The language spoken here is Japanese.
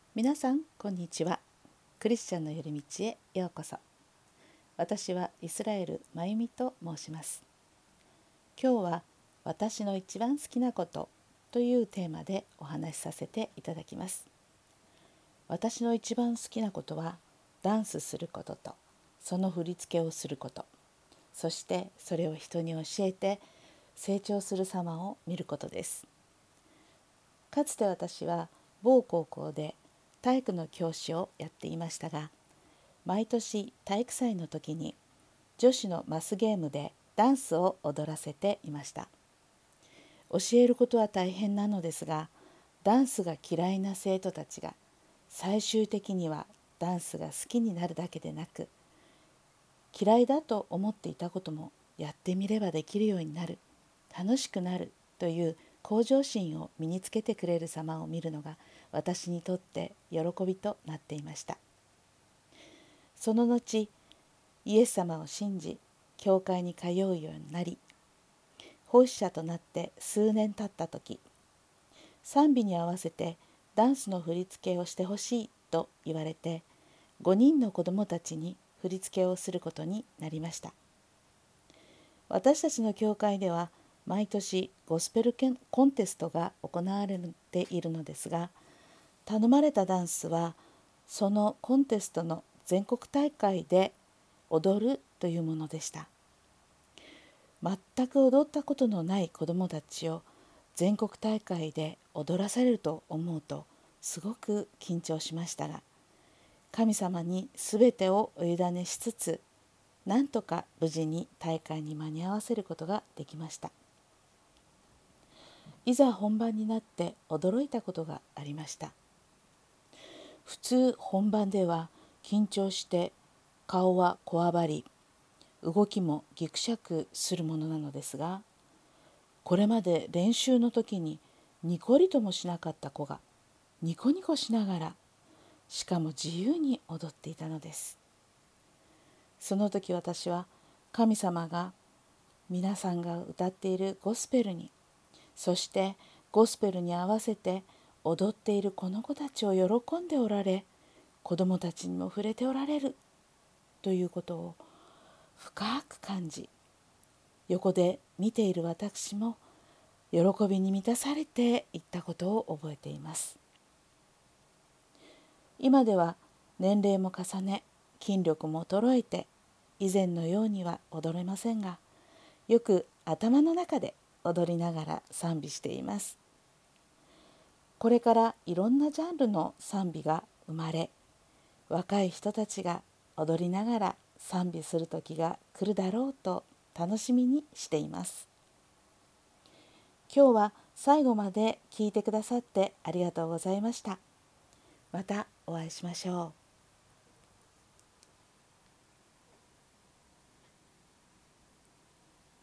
皆さんこんにちは。クリスチャンの寄り道へようこそ。私はイスラエルまゆみと申します。今日は私の一番好きなことというテーマでお話しさせていただきます。私の一番好きなことはダンスすることとその振り付けをすること、そしてそれを人に教えて成長する様を見ることです。かつて私は某高校で体育の教師をやっていましたが、毎年体育祭の時に女子のマスゲームでダンスを踊らせていました。教えることは大変なのですが、ダンスが嫌いな生徒たちが最終的にはダンスが好きになるだけでなく、嫌いだと思っていたこともやってみればできるようになる、楽しくなるという向上心を身につけてくれる様を見るのが私にとって喜びとなっていました。その後、イエス様を信じ、教会に通うようになり、奉仕者となって数年経った時、賛美に合わせてダンスの振り付けをしてほしいと言われて、5人の子どもたちに振り付けをすることになりました。私たちの教会では毎年ゴスペルコンテストが行われているのですが、頼まれたダンスはそのコンテストの全国大会で踊るというものでした。全く踊ったことのない子どもたちを全国大会で踊らされると思うとすごく緊張しましたが、神様にすべてをお委ねしつつ、なんとか無事に大会に間に合わせることができました。いざ本番になって驚いたことがありました。普通本番では緊張して顔はこわばり、動きもぎくしゃくするものなのですが、これまで練習の時にニコリともしなかった子がニコニコしながら、しかも自由に踊っていたのです。その時私は神様が皆さんが歌っているゴスペルに、そしてゴスペルに合わせて踊っているこの子たちを喜んでおられ、子どもたちにも触れておられるということを深く感じ、横で見ている私も喜びに満たされていったことを覚えています。今では年齢も重ね、筋力も衰えて以前のようには踊れませんが、よく頭の中で踊りながら賛美しています。これからいろんなジャンルの賛美が生まれ、若い人たちが踊りながら賛美する時が来るだろうと楽しみにしています。今日は最後まで聞いてくださってありがとうございました。またお会いしましょう。